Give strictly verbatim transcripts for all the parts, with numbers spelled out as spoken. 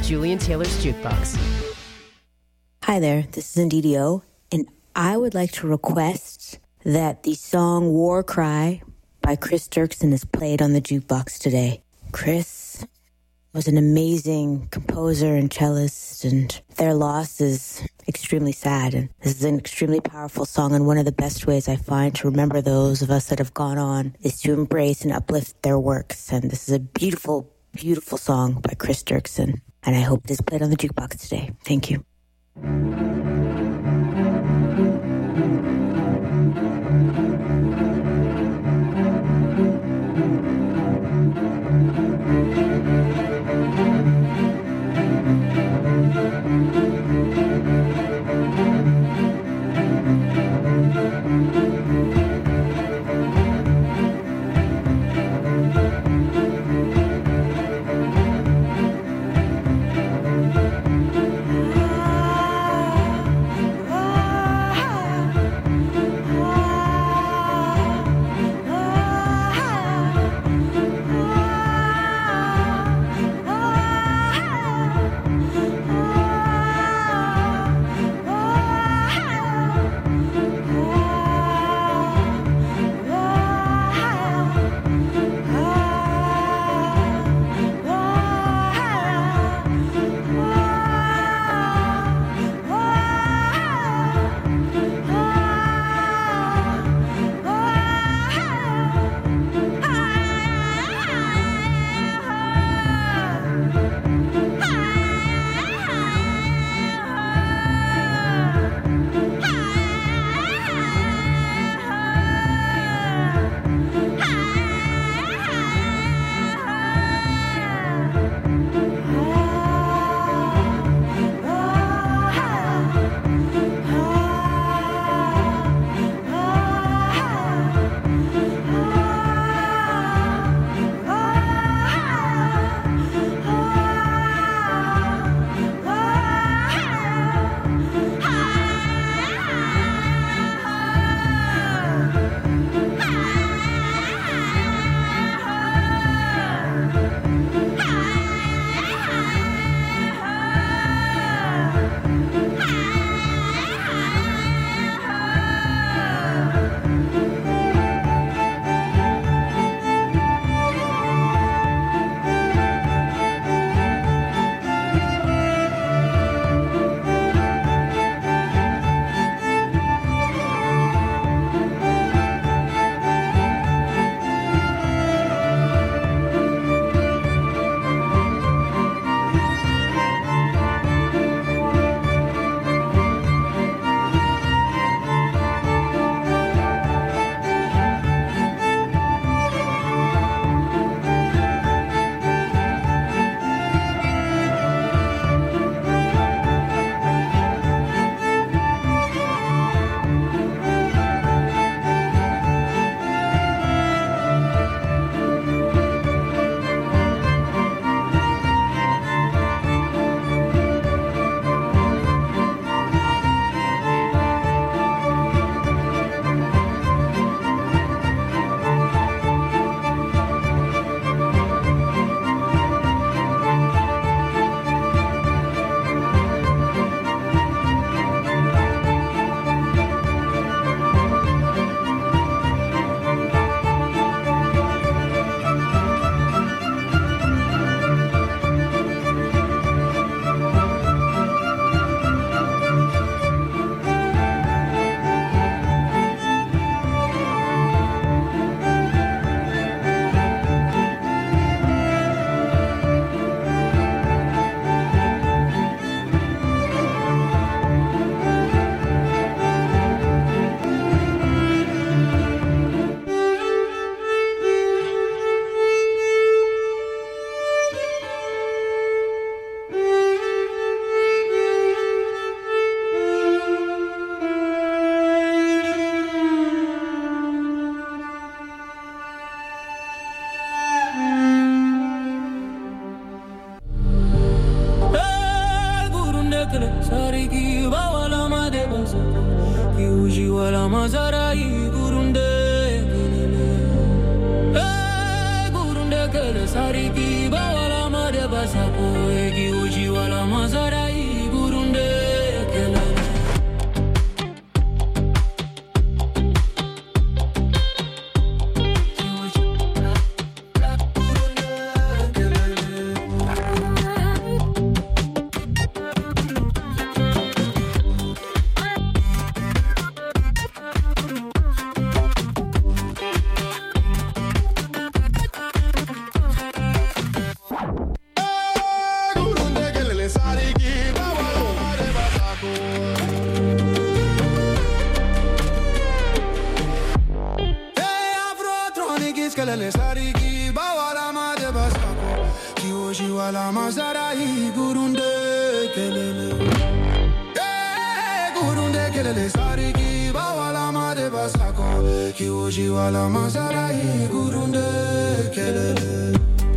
Julian Taylor's Jukebox. Hi there, this is Ndidio, and I would like to request that the song War Cry by Chris Dirksen is played on the jukebox today. Chris was an amazing composer and cellist, and their loss is extremely sad. And this is an extremely powerful song, and one of the best ways I find to remember those of us that have gone on is to embrace and uplift their works. And this is a beautiful, beautiful song by Chris Dirksen, and I hope it is played on the jukebox today. Thank you. Sariki bawala made basapo egi uji kelele sariki bawala ma de basako kiwoshi wala masarai gurunde kelele eh gurunde kelele sariki bawala ma de basako kiwoshi wala masarai gurunde kelele.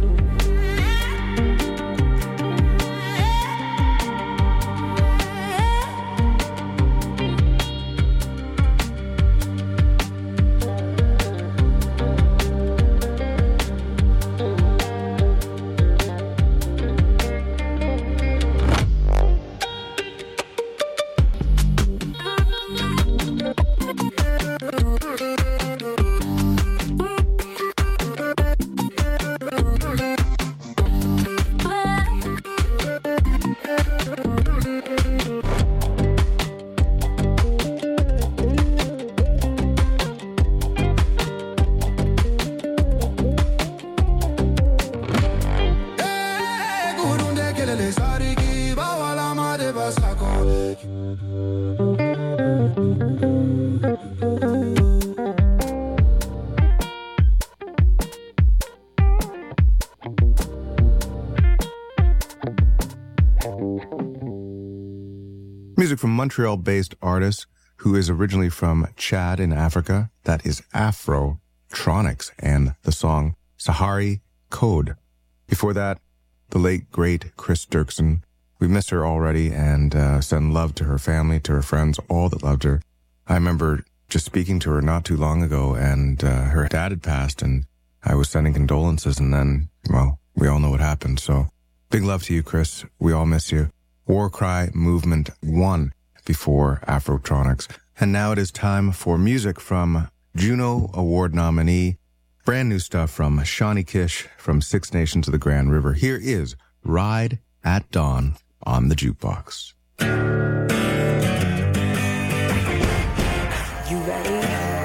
Music from Montreal-based artist who is originally from Chad in Africa. That is Afrotronics and the song Sahari Code. Before that, the late, great Chris Dirksen. We miss her already and uh, send love to her family, to her friends, all that loved her. I remember just speaking to her not too long ago, and uh, her dad had passed, and I was sending condolences, and then, well, we all know what happened. So big love to you, Chris. We all miss you. Warcry Movement one before Afrotronics. And now it is time for music from Juno Award nominee, brand new stuff from Shawnee Kish from Six Nations of the Grand River. Here is Ride at Dawn on the Jukebox. You ready?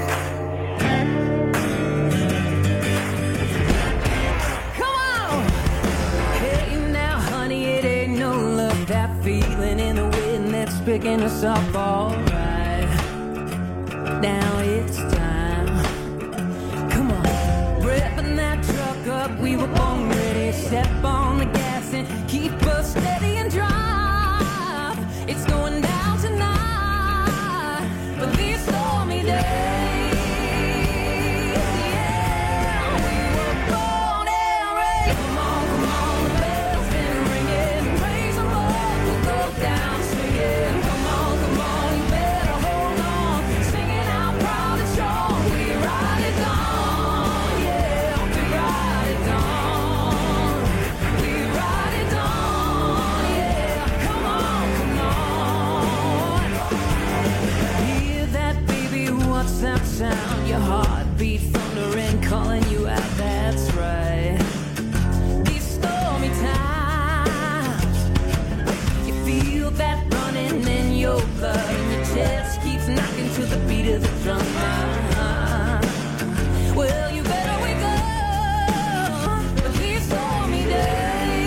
Picking us up all right. Now it's time. Come on, revving that truck up. We were born ready. Step on the gas and keep us steady and drive. It's going down tonight, but these stormy days. That sound, your heartbeat thundering, calling you out, that's right. These stormy times, you feel that running in your blood, and your chest keeps knocking to the beat of the drum. Well, you better wake up for these stormy days.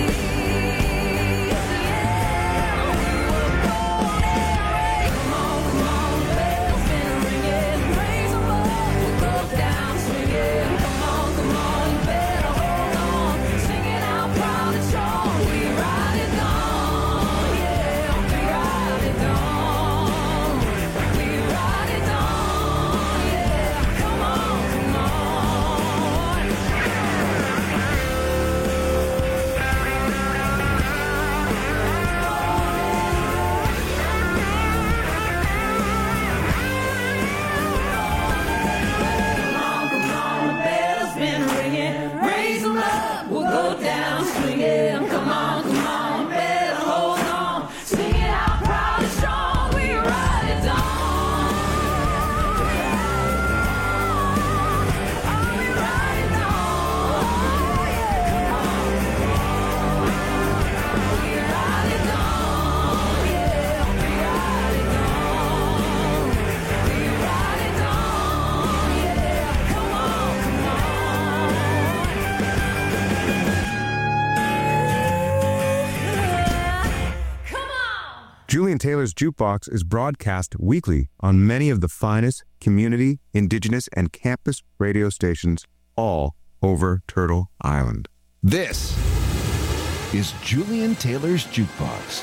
Julian Taylor's Jukebox is broadcast weekly on many of the finest community, indigenous, and campus radio stations, all over Turtle Island. This is Julian Taylor's Jukebox.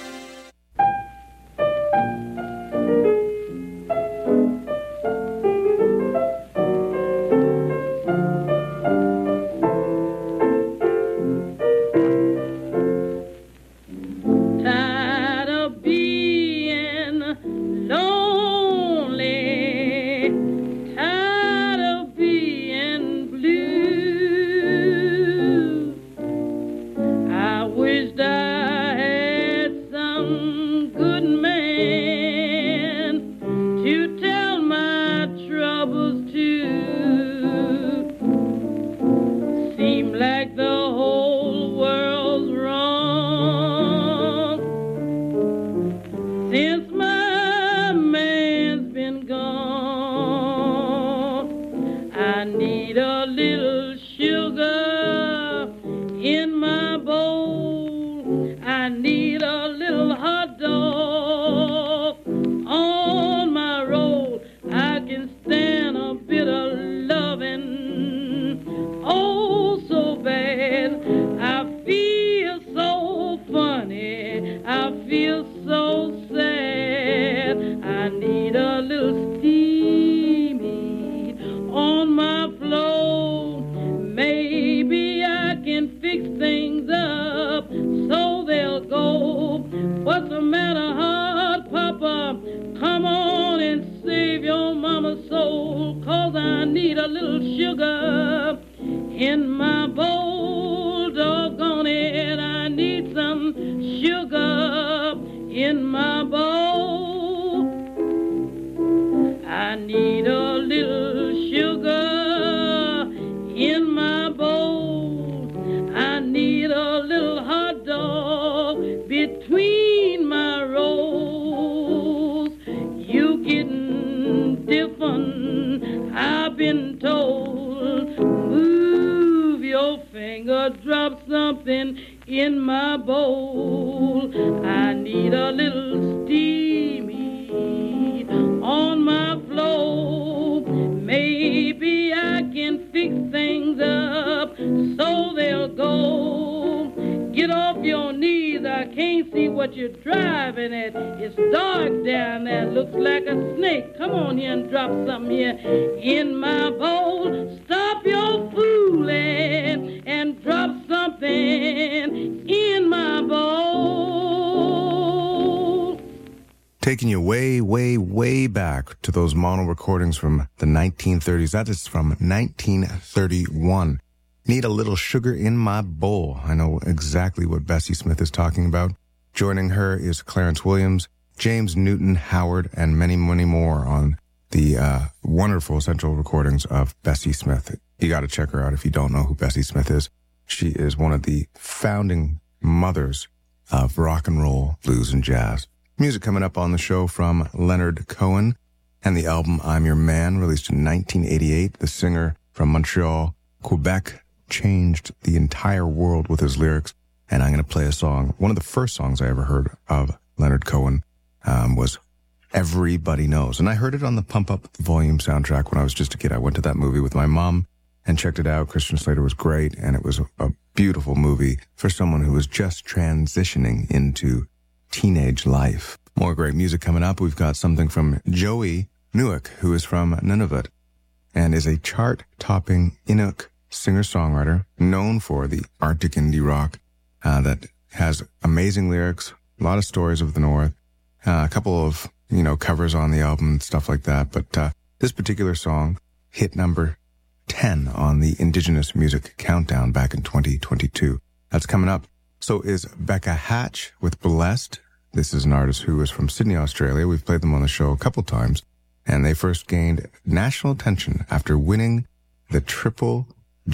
Taking you way, way, way back to those mono recordings from the nineteen thirties. That is from nineteen thirty-one. Need a Little Sugar in My Bowl. I know exactly what Bessie Smith is talking about. Joining her is Clarence Williams, James Newton Howard, and many, many more on the uh, wonderful essential recordings of Bessie Smith. You got to check her out if you don't know who Bessie Smith is. She is one of the founding mothers of rock and roll, blues, and jazz. Music coming up on the show from Leonard Cohen and the album I'm Your Man, released in nineteen eighty-eight. The singer from Montreal, Quebec, changed the entire world with his lyrics. And I'm going to play a song. One of the first songs I ever heard of Leonard Cohen um, was Everybody Knows. And I heard it on the Pump Up the Volume soundtrack when I was just a kid. I went to that movie with my mom and checked it out. Christian Slater was great, and it was a beautiful movie for someone who was just transitioning into teenage life. More great music coming up. We've got something from Joey Newick, who is from Nunavut and is a chart-topping Inuk singer-songwriter known for the Arctic indie rock uh, that has amazing lyrics, a lot of stories of the North, uh, a couple of, you know, covers on the album and stuff like that. But uh, this particular song hit number ten on the Indigenous Music Countdown back in twenty twenty-two. That's coming up. So is Becca Hatch with Blessed. This is an artist who is from Sydney, Australia. We've played them on the show a couple times, and they first gained national attention after winning the Triple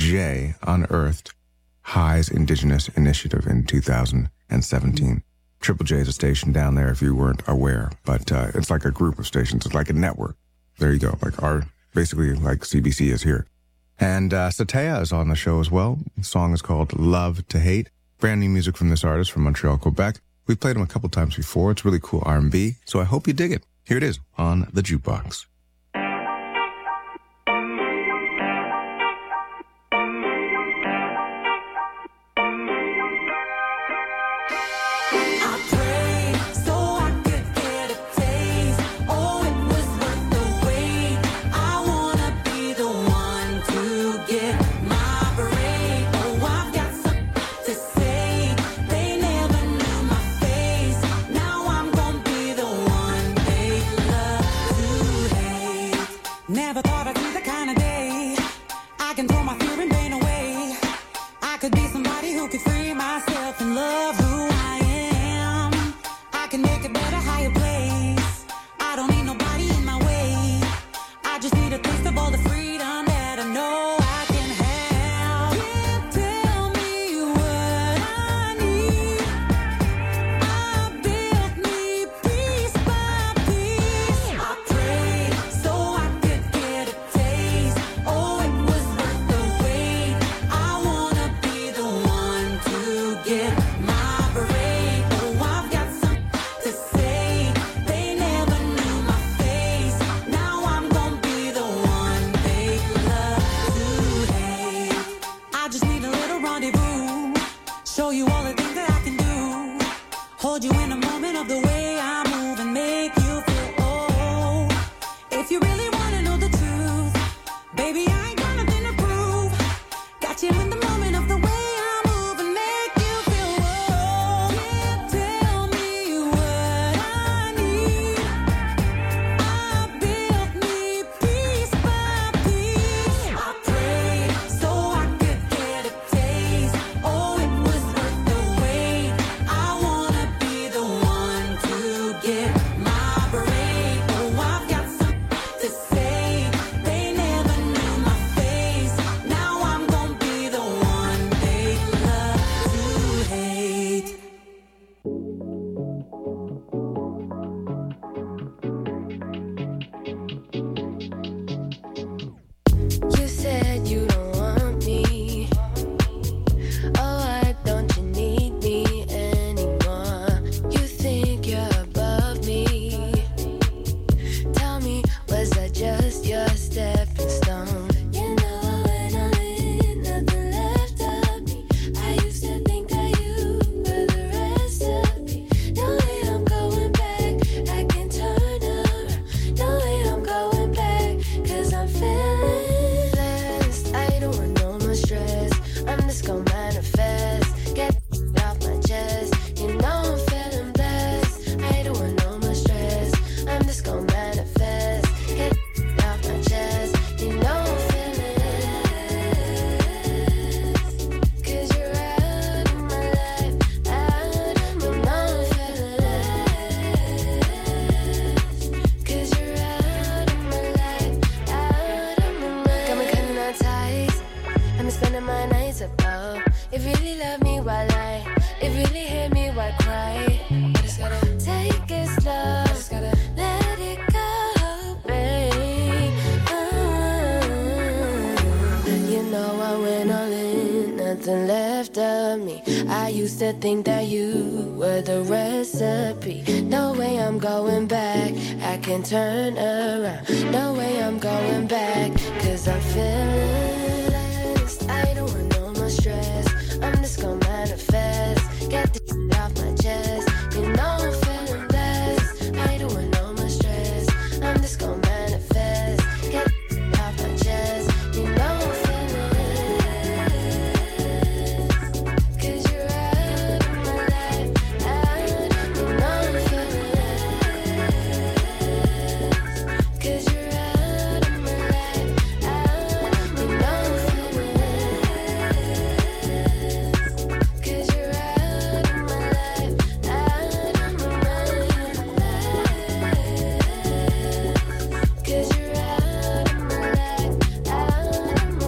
J Unearthed Highs Indigenous Initiative in two thousand seventeen. Triple J is a station down there if you weren't aware, but uh, it's like a group of stations. It's like a network. There you go. Like our, basically like C B C is here. And uh, Satea is on the show as well. The song is called Love to Hate. Brand new music from this artist from Montreal, Quebec. We've played him a couple times before. It's really cool R and B, so I hope you dig it. Here it is on the Jukebox. used to think that you were the recipe. No way I'm going back, I can turn around. No way I'm going back, cause I'm feeling blessed. I don't want no more stress, I'm just gonna manifest. Get the shit off my chest, you know I'm feeling blessed. I don't want no more stress, I'm just gonna manifest. Get the shit off my chest, you know I'm feeling blessed. Cause you're out of my life, out, you know I'm feeling blessed. Cause you're out of my life, out, you know I'm feeling blessed. Cause you're out of my life, out of my mind. Cause you're out of my life, out of my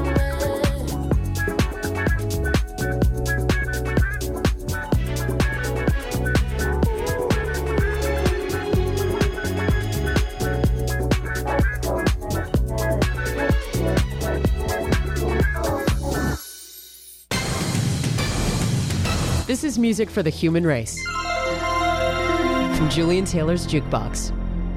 This is music for the human race. From Julian Taylor's Jukebox.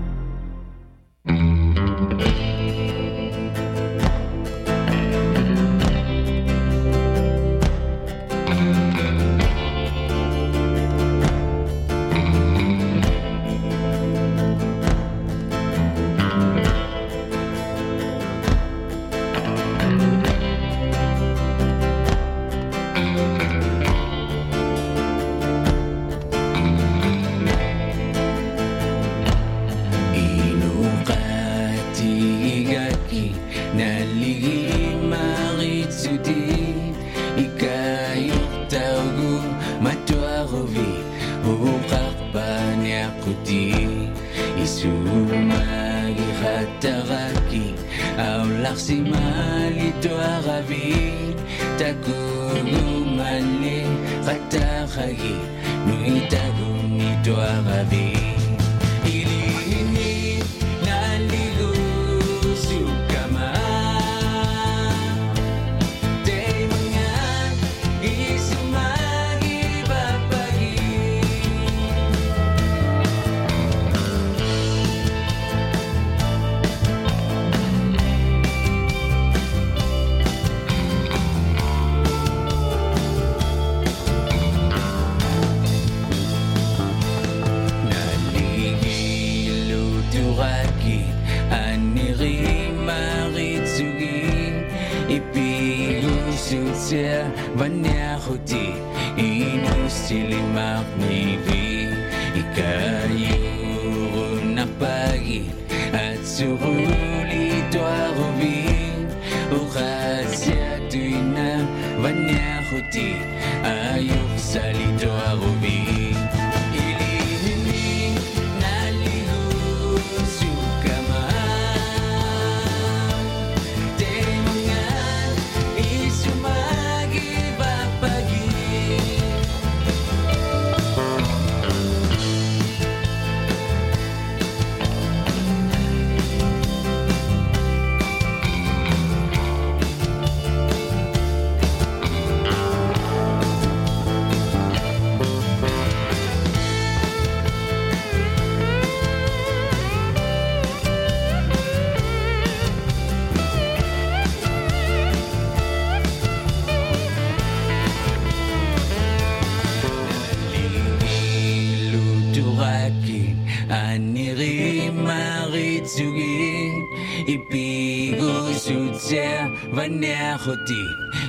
Vanyakhoti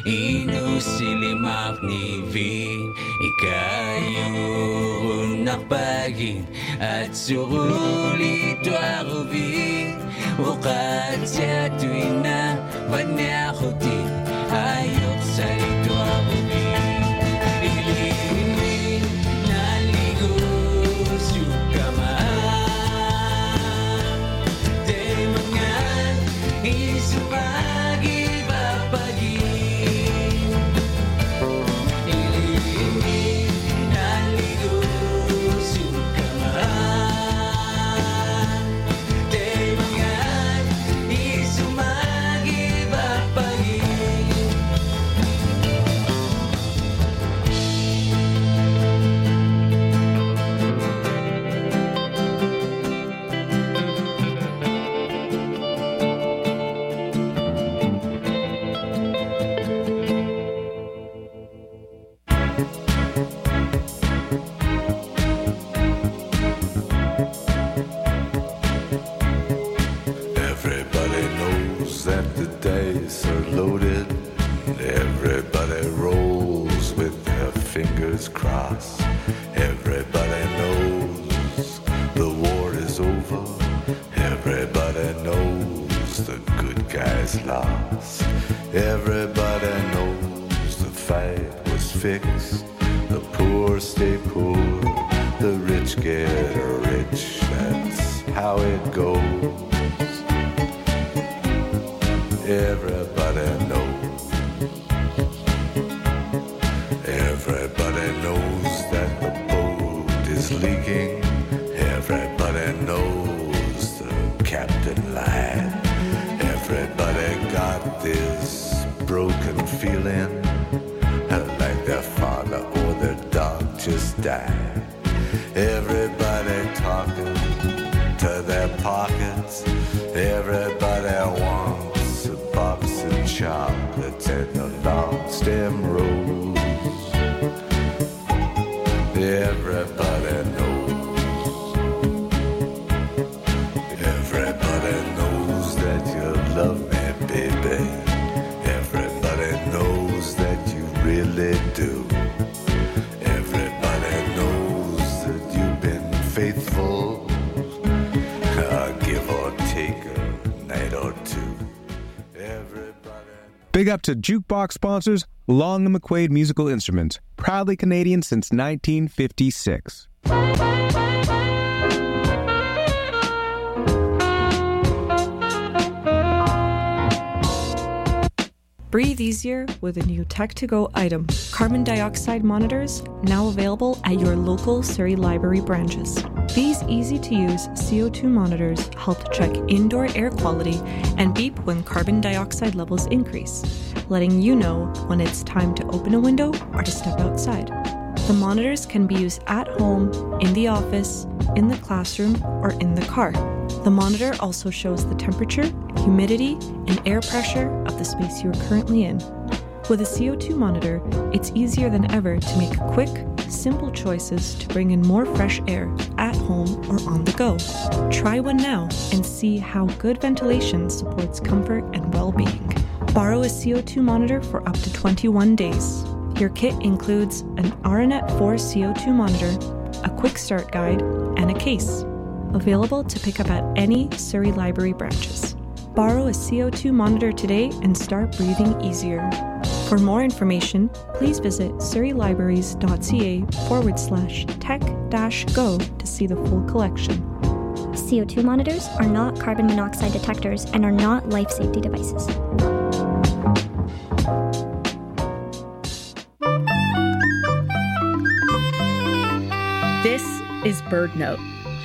inu silimak nivin ikayo nakpagin at surulit warubin ukat sa tuwina vanyakhoti ayok sa lito warubin ilinin naligo sukaman demangan isumagi Sumagi ba pag lost. Everybody knows the war is over. Everybody knows the good guys lost. Everybody knows the fight was fixed. The poor stay poor, the rich get rich. That's how it goes. Everybody knows. Everybody knows that the boat is leaking. Everybody knows the captain lied. Everybody got this broken feeling like their father or their dog just died. Everybody talking to their pockets. Everybody wants a box of chocolates and a long stem rose. Everybody knows. Everybody knows that you love me, baby. Everybody knows that you really do. Everybody knows that you've been faithful, uh, give or take a night or two. Everybody. Big up to Jukebox sponsors Long and McQuaid Musical Instruments, proudly Canadian since nineteen fifty-six. Breathe easier with a new Tech to Go item. Carbon dioxide monitors, now available at your local Surrey Library branches. These easy-to-use C O two monitors help to check indoor air quality and beep when carbon dioxide levels increase, letting you know when it's time to open a window or to step outside. The monitors can be used at home, in the office, in the classroom, or in the car. The monitor also shows the temperature, humidity, and air pressure of the space you are currently in. With a C O two monitor, it's easier than ever to make quick, simple choices to bring in more fresh air at home or on the go. Try one now and see how good ventilation supports comfort and well-being. Borrow a C O two monitor for up to twenty-one days. Your kit includes an Aranet four C O two monitor, a quick start guide, and a case. Available to pick up at any Surrey Library branches. Borrow a C O two monitor today and start breathing easier. For more information, please visit surreylibraries.ca forward slash tech dash go to see the full collection. C O two monitors are not carbon monoxide detectors and are not life safety devices. This is BirdNote.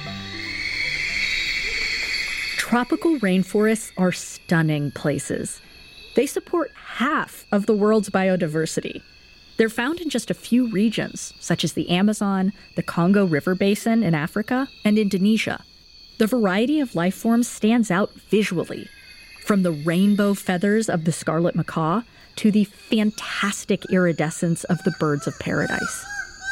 Tropical rainforests are stunning places. They support half of the world's biodiversity. They're found in just a few regions, such as the Amazon, the Congo River Basin in Africa, and Indonesia. The variety of life forms stands out visually, from the rainbow feathers of the scarlet macaw to the fantastic iridescence of the birds of paradise.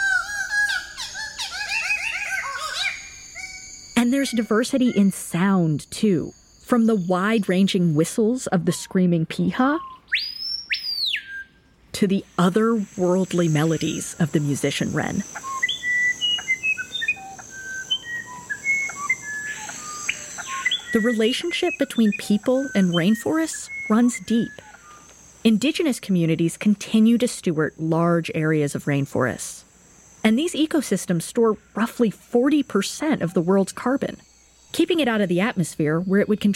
And there's diversity in sound, too, from the wide-ranging whistles of the screaming piha to the otherworldly melodies of the musician wren. The relationship between people and rainforests runs deep. Indigenous communities continue to steward large areas of rainforests. And these ecosystems store roughly forty percent of the world's carbon, keeping it out of the atmosphere where it would contribute